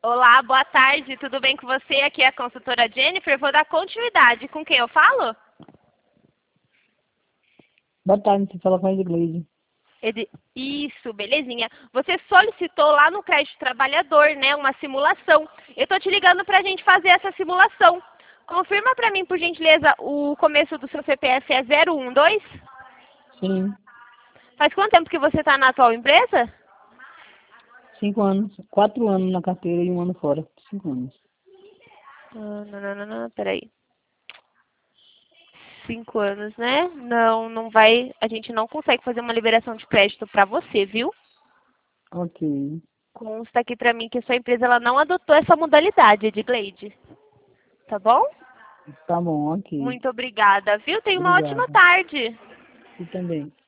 Olá, boa tarde, tudo bem com você? Aqui é a consultora Jennifer, vou dar continuidade. Com quem eu falo? Boa tarde, você fala com a Edgleide. Isso, belezinha. Você solicitou lá no Crédito Trabalhador, né, uma simulação. Eu tô te ligando pra gente fazer essa simulação. Confirma pra mim, por gentileza, o começo do seu CPF é 012? Sim, Faz quanto tempo que você tá na atual empresa? 5 anos. 4 anos na carteira e 1 ano fora. 5 anos. Não, peraí. 5 anos, né? Não, não vai. A gente não consegue fazer uma liberação de crédito pra você, viu? Ok. Consta aqui pra mim que a sua empresa ela não adotou essa modalidade, Edgleide. Tá bom? Tá bom, ok. Muito obrigada, viu? Tenha uma ótima Obrigado. tarde. E também.